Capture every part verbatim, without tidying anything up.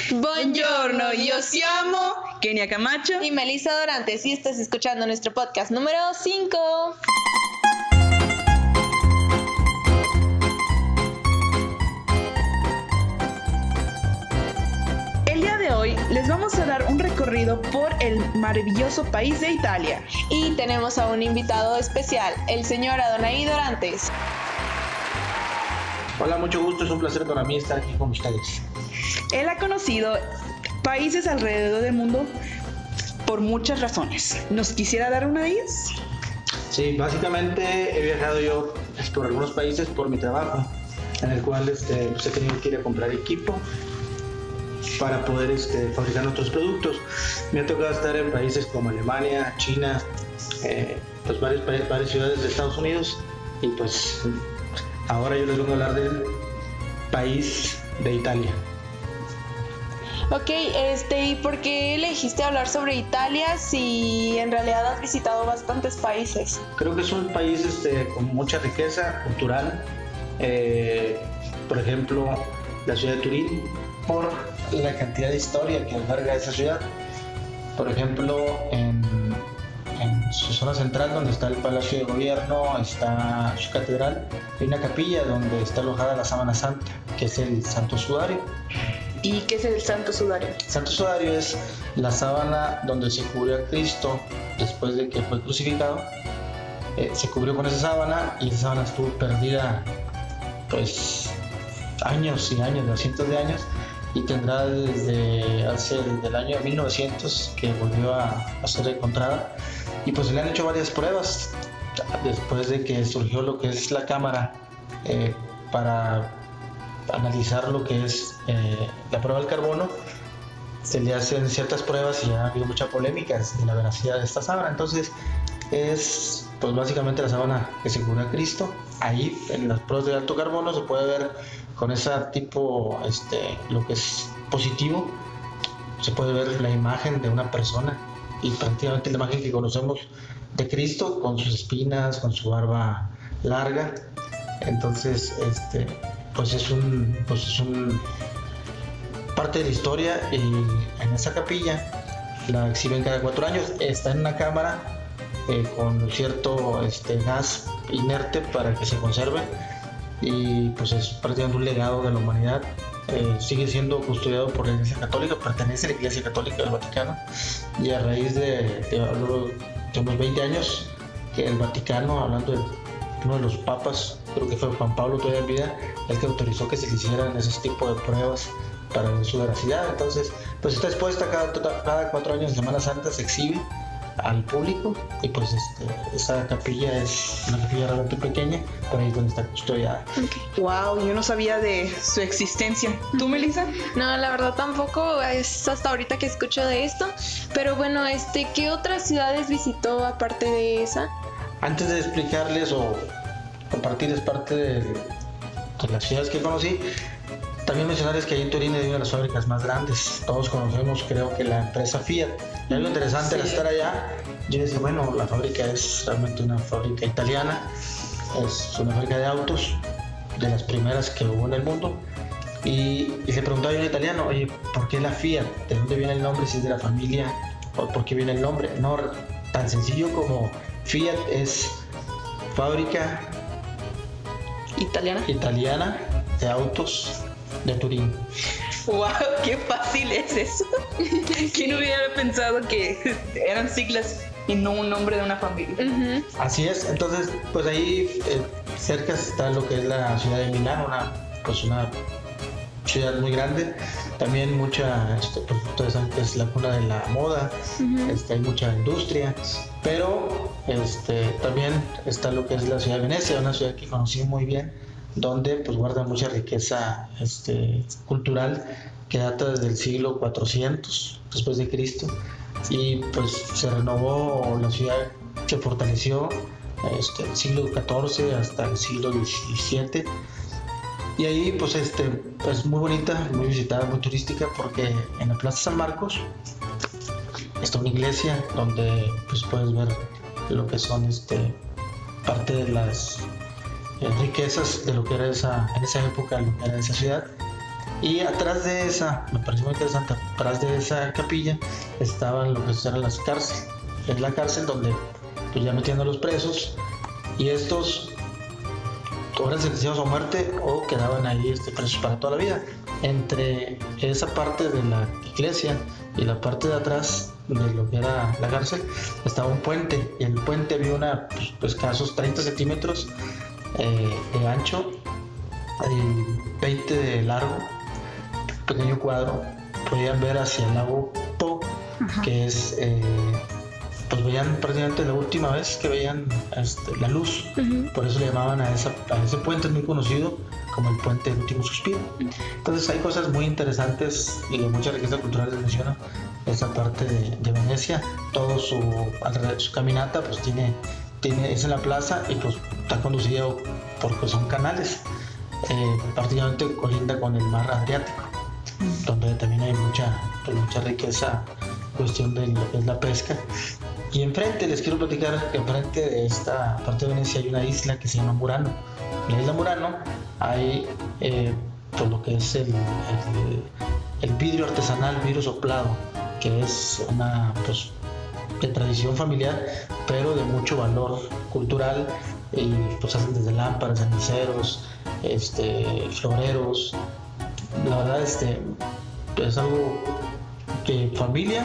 Buongiorno, yo siamo Kenia Camacho y Melissa Dorantes y estás escuchando nuestro podcast número cinco. El día de hoy les vamos a dar un recorrido por el maravilloso país de Italia. Y tenemos a un invitado especial, el señor Adonai Dorantes. Hola, mucho gusto, es un placer para mí estar aquí con ustedes. Él ha conocido países alrededor del mundo por muchas razones. ¿Nos quisiera dar una de ellas? Sí, básicamente he viajado yo pues, por algunos países por mi trabajo, en el cual este, pues, he tenido que ir a comprar equipo para poder este, fabricar nuestros productos. Me ha tocado estar en países como Alemania, China, eh, pues varios, varias ciudades de Estados Unidos, y pues ahora yo les vengo a hablar del país de Italia. Ok, este, ¿y por qué elegiste hablar sobre Italia si en realidad has visitado bastantes países? Creo que es un país este, con mucha riqueza cultural. Eh, por ejemplo, la ciudad de Turín, por la cantidad de historia que alberga esa ciudad. Por ejemplo, en, en su zona central, donde está el Palacio de Gobierno, está su catedral, hay una capilla donde está alojada la Sábana Santa, que es el Santo Sudario. ¿Y qué es el Santo Sudario? El Santo Sudario es la sábana donde se cubrió a Cristo después de que fue crucificado. Eh, se cubrió con esa sábana y esa sábana estuvo perdida pues años y años, cientos de años, y tendrá desde hace desde el año mil novecientos que volvió a, a ser encontrada, y pues le han hecho varias pruebas después de que surgió lo que es la cámara eh, para analizar lo que es eh, la prueba del carbono. Se le hacen ciertas pruebas y ha habido mucha polémica de la veracidad de esta sábana. Entonces es pues básicamente la sábana que se cubre a Cristo. Ahí en las pruebas de alto carbono se puede ver con ese tipo este, lo que es positivo, se puede ver la imagen de una persona, y prácticamente la imagen que conocemos de Cristo, con sus espinas, con su barba larga. Entonces este pues es un pues es un parte de la historia, y en esa capilla la exhiben cada cuatro años. Está en una cámara eh, con cierto este gas inerte para que se conserve, y pues es prácticamente un legado de la humanidad. Eh, sigue siendo custodiado por la Iglesia Católica, pertenece a la Iglesia Católica del Vaticano, y a raíz de, de, de unos veinte años que el Vaticano, hablando de uno de los papas, creo que fue Juan Pablo todavía en vida, el que autorizó que se le hicieran ese tipo de pruebas para ver su veracidad. Entonces pues está expuesta cada, cada cuatro años en Semana Santa, se exhibe al público, y pues este, esa capilla es una capilla realmente pequeña, pero ahí es donde está custodiada. Okay. Wow, yo no sabía de su existencia. ¿Tú, Melissa? No, la verdad tampoco, es hasta ahorita que escucho de esto. Pero bueno, este, ¿qué otras ciudades visitó aparte de esa? Antes de explicarles o compartirles parte de, de las ciudades que conocí, también mencionarles que ahí en Turín hay una de las fábricas más grandes. Todos conocemos, creo que la empresa Fiat. Y algo interesante al estar allá, yo decía, bueno, la fábrica es realmente una fábrica italiana, es una fábrica de autos, de las primeras que hubo en el mundo. Y, y le preguntaba yo a un italiano, oye, ¿por qué la Fiat? ¿De dónde viene el nombre? Si es de la familia, ¿o por qué viene el nombre? No, tan sencillo como Fiat es fábrica italiana, italiana de autos de Turín. ¡Wow! ¡Qué fácil es eso! ¿Quién hubiera pensado que eran siglas y no un nombre de una familia? Uh-huh. Así es. Entonces, pues ahí eh, cerca está lo que es la ciudad de Milán, una, pues una ciudad muy grande. También mucha, este, pues ustedes saben que es la cuna de la moda, uh-huh. este, hay mucha industria, pero este, también está lo que es la ciudad de Venecia, una ciudad que conocí muy bien, donde pues guarda mucha riqueza este, cultural que data desde el siglo cuatrocientos después de Cristo, y pues se renovó la ciudad, se fortaleció este, el siglo catorce hasta el siglo diecisiete, y ahí pues este pues muy bonita, muy visitada, muy turística, porque en la Plaza San Marcos está una iglesia donde pues puedes ver lo que son este parte de las riquezas de lo que era esa, en esa época, lo que era esa ciudad. Y atrás de esa, me pareció muy interesante, atrás de esa capilla estaban lo que eran las cárceles. Es la cárcel donde pues ya metían a los presos y estos eran sentenciados a muerte o quedaban ahí este, presos para toda la vida. Entre esa parte de la iglesia y la parte de atrás de lo que era la cárcel estaba un puente, y en el puente había una pues, pues escasos treinta centímetros eh, de ancho y veinte de largo, pequeño cuadro. Podían ver hacia el lago Po, ajá, que es eh, pues veían prácticamente la última vez que veían este, la luz. Uh-huh. Por eso le llamaban a, esa, a ese puente, muy conocido como el puente del último suspiro. Uh-huh. Entonces hay cosas muy interesantes y de mucha riqueza cultural. Les menciona esa parte de, de Venecia. Todo su, su caminata pues tiene, tiene es en la plaza y pues está conducido porque son canales. Eh, prácticamente colinda con el mar Adriático, uh-huh, donde también hay mucha, pues, mucha riqueza, cuestión de lo que es la pesca. Y enfrente, les quiero platicar que enfrente de esta parte de Venecia hay una isla que se llama Murano. En la isla Murano hay eh, pues lo que es el, el, el vidrio artesanal, vidrio soplado, que es una pues, de tradición familiar, pero de mucho valor cultural. Y pues hacen desde lámparas, ceniceros, este, floreros. La verdad este, es algo de familia,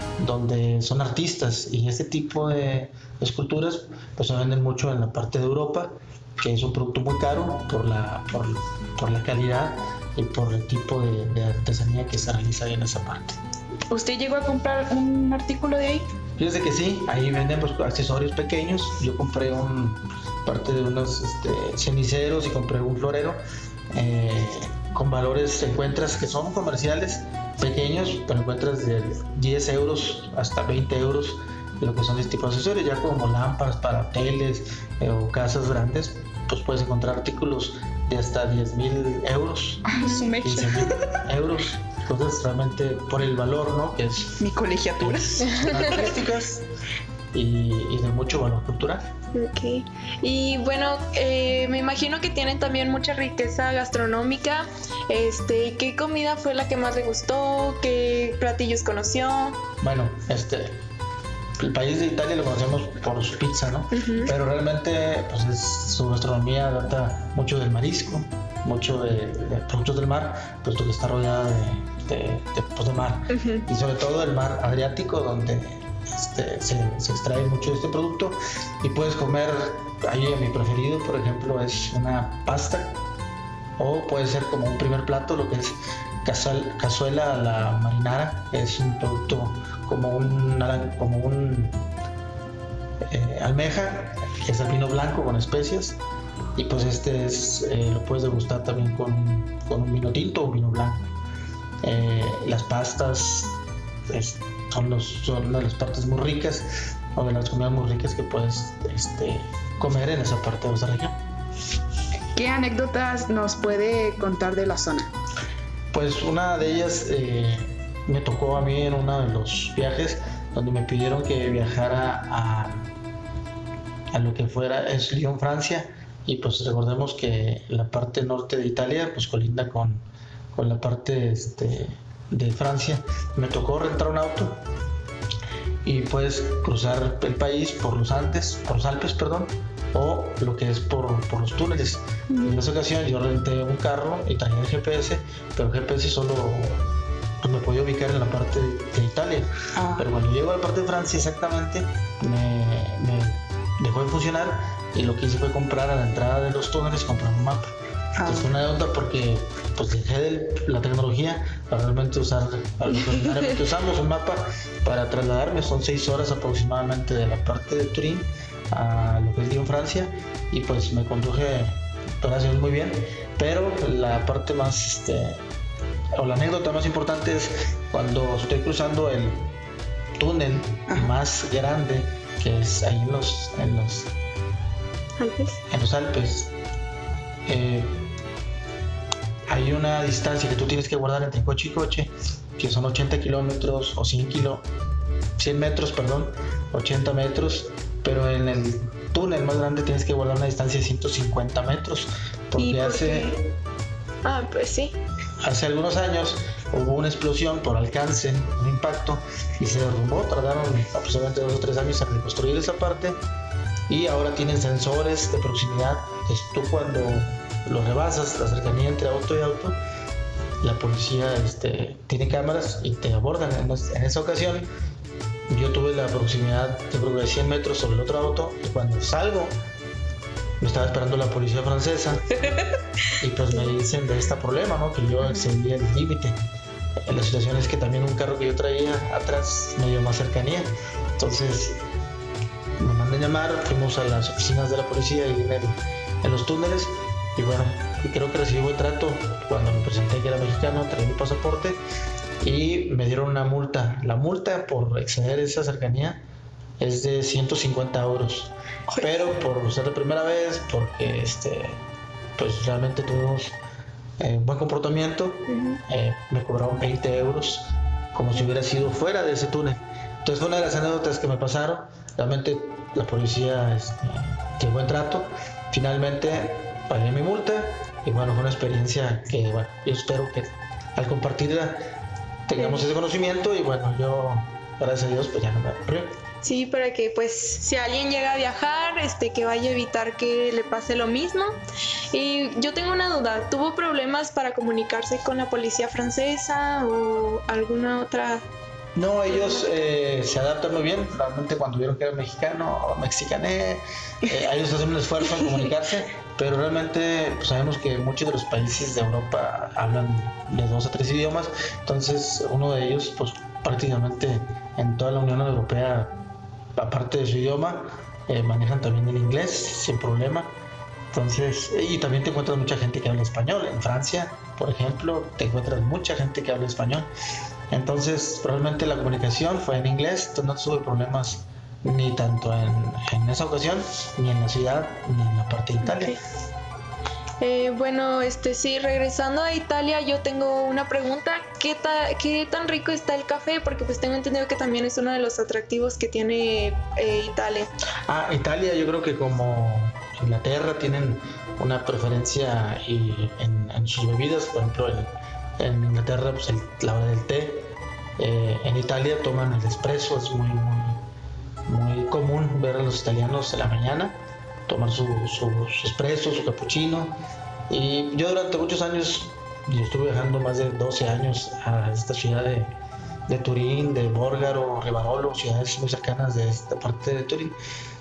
donde son artistas, y este tipo de esculturas pues se venden mucho en la parte de Europa, que es un producto muy caro por la, por, por la calidad y por el tipo de, de artesanía que se realiza ahí en esa parte. ¿Usted llegó a comprar un artículo de ahí? Fíjese que sí, ahí venden pues, accesorios pequeños. Yo compré un parte de unos este, ceniceros y compré un florero eh, con valores, encuentras que son comerciales pequeños, pero encuentras de diez euros hasta veinte euros de lo que son este tipo de accesorios. Ya como lámparas para hoteles eh, o casas grandes, pues puedes encontrar artículos de hasta diez mil euros, quince mil euros. Entonces realmente por el valor, ¿no? Que es mi colegiatura, artísticas y, y de mucho valor cultural. Ok. Y bueno, eh, me imagino que tienen también mucha riqueza gastronómica. Este, ¿qué comida fue la que más le gustó? ¿Qué platillos conoció? Bueno, este, el país de Italia lo conocemos por su pizza, ¿no? Uh-huh. Pero realmente, pues es, su gastronomía data mucho del marisco, mucho de, de productos del mar, puesto que está rodeada de, de, de, pues de mar. Uh-huh. Y sobre todo el mar Adriático, donde Este, se, se extrae mucho de este producto. Y puedes comer, ahí mi preferido por ejemplo es una pasta, o puede ser como un primer plato lo que es cazuela, cazuela a la marinara, que es un producto como un, como un eh, almeja, que es el vino blanco con especias, y pues este es, eh, lo puedes degustar también con, con un vino tinto o un vino blanco. Eh, las pastas es, Son, los, son una de las partes muy ricas, o de las comidas muy ricas que puedes este, comer en esa parte de esa región. ¿Qué anécdotas nos puede contar de la zona? Pues una de ellas eh, me tocó a mí en uno de los viajes, donde me pidieron que viajara a, a lo que fuera es Lyon, Francia, y pues recordemos que la parte norte de Italia pues colinda con, con la parte este, de Francia. Me tocó rentar un auto y puedes cruzar el país por los Andes, por los Alpes, perdón, o lo que es por, por los túneles. Mm. En esa ocasión yo renté un carro y traía el G P S, pero el G P S solo pues, me podía ubicar en la parte de, de Italia. Ah. Pero cuando llego a la parte de Francia exactamente, me, me dejó de funcionar, y lo que hice fue comprar a la entrada de los túneles, comprar un mapa. Entonces fue una nota porque pues dejé de la tecnología para realmente usar, para lo que ordinariamente usamos un mapa para trasladarme. Son seis horas aproximadamente de la parte de Turín a lo que es Lyon, Francia, y pues me conduje, gracias, muy bien. Pero la parte más, este, o la anécdota más importante es cuando estoy cruzando el túnel Ajá. más grande, que es ahí en los, en los Alpes. En los Alpes. Eh, hay una distancia que tú tienes que guardar entre coche y coche, que son ochenta kilómetros o cien kilo, cien metros, perdón, ochenta metros, pero en el túnel más grande tienes que guardar una distancia de ciento cincuenta metros, porque ¿Y por hace qué? Ah, pues sí. hace algunos años hubo una explosión por alcance, un impacto, y se derrumbó. Tardaron aproximadamente dos o tres años en reconstruir esa parte, y ahora tienen sensores de proximidad. Entonces tú cuando lo rebasas, la cercanía entre auto y auto, la policía este, tiene cámaras y te abordan. En, en esa ocasión yo tuve la proximidad, yo creo que de cien metros sobre el otro auto, y cuando salgo me estaba esperando la policía francesa y pues me dicen de este problema, ¿no? Que yo excedí el límite. La situación es que también un carro que yo traía atrás me dio más cercanía, entonces me mandan llamar, fuimos a las oficinas de la policía y en, el, en los túneles, y bueno, creo que recibí buen trato. Cuando me presenté que era mexicano, traía mi pasaporte y me dieron una multa. La multa por exceder esa cercanía es de ciento cincuenta euros, pero por ser la primera vez, porque este, pues realmente tuvimos eh, buen comportamiento, uh-huh. eh, me cobraron veinte euros, como si hubiera sido fuera de ese túnel. Entonces fue una de las anécdotas que me pasaron. Realmente la policía este, tuvo buen trato. Finalmente pagué mi multa y bueno, fue una experiencia que bueno, yo espero que al compartirla tengamos ese conocimiento, y bueno, yo gracias a Dios pues ya no me ocurrió. Sí, para que pues si alguien llega a viajar, este, que vaya a evitar que le pase lo mismo. Y yo tengo una duda, ¿tuvo problemas para comunicarse con la policía francesa o alguna otra? No, ellos eh, se adaptan muy bien. Realmente cuando vieron que era mexicano o mexicané, eh, ellos hacen un esfuerzo en comunicarse, pero realmente pues, sabemos que muchos de los países de Europa hablan de dos a tres idiomas. Entonces uno de ellos pues prácticamente en toda la Unión Europea, aparte de su idioma, eh, manejan también el inglés sin problema. Entonces, y también te encuentras mucha gente que habla español. En Francia, por ejemplo, te encuentras mucha gente que habla español. Entonces, realmente la comunicación fue en inglés, entonces no tuve problemas ni tanto en, en esa ocasión, ni en la ciudad, ni en la parte de Italia. Okay. Eh, bueno, este sí, regresando a Italia, yo tengo una pregunta. ¿Qué, ta, ¿Qué tan rico está el café? Porque pues tengo entendido que también es uno de los atractivos que tiene eh, Italia. Ah, Italia, yo creo que como Inglaterra tienen una preferencia y en, en sus bebidas. Por ejemplo, el, en Inglaterra pues el, la hora del té. Eh, en Italia toman el espresso, es muy, muy, muy común ver a los italianos en la mañana tomar su, su, su espresso, su cappuccino. Y yo durante muchos años, yo estuve viajando más de doce años a esta ciudad de, de Turín, de Bórgaro, Rivarolo, ciudades muy cercanas de esta parte de Turín.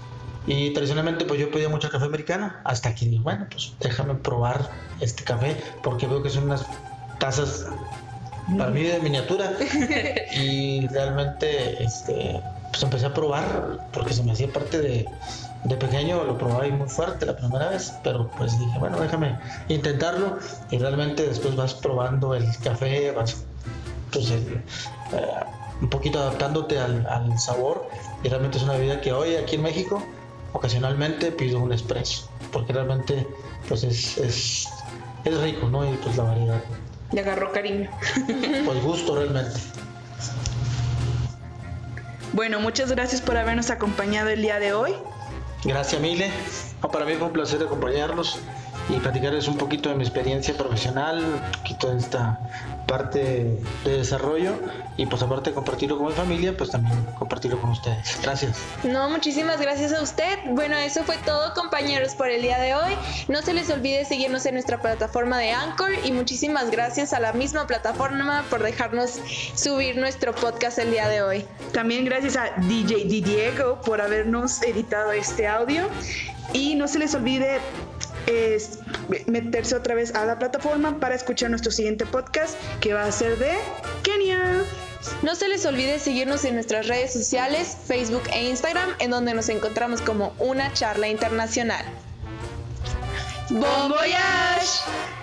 Y tradicionalmente pues yo pedía mucho café americano, hasta que dije, bueno, pues déjame probar este café, porque veo que son unas tazas para mí de miniatura. Y realmente este, pues empecé a probar, porque se me hacía parte de De pequeño, lo probaba y muy fuerte la primera vez, pero pues dije, bueno, déjame intentarlo, y realmente después vas probando el café, vas pues, el, eh, un poquito adaptándote al, al sabor, y realmente es una bebida que hoy aquí en México ocasionalmente pido un espresso, porque realmente pues es, es, es rico, ¿no? Y pues la variedad. Le agarró cariño. Pues gusto realmente. Bueno, muchas gracias por habernos acompañado el día de hoy. Gracias, Mile. Para mí fue un placer acompañarlos y platicarles un poquito de mi experiencia profesional, un poquito de esta parte de desarrollo, y pues aparte de compartirlo con mi familia, pues también compartirlo con ustedes. Gracias. No, muchísimas gracias a usted. Bueno, eso fue todo, compañeros, por el día de hoy. No se les olvide seguirnos en nuestra plataforma de Anchor, y muchísimas gracias a la misma plataforma por dejarnos subir nuestro podcast el día de hoy. También gracias a D J Di Diego por habernos editado este audio, y no se les olvide es meterse otra vez a la plataforma para escuchar nuestro siguiente podcast, que va a ser de Kenia. No se les olvide seguirnos en nuestras redes sociales, Facebook e Instagram, en donde nos encontramos como Una Charla Internacional. ¡Bon voyage!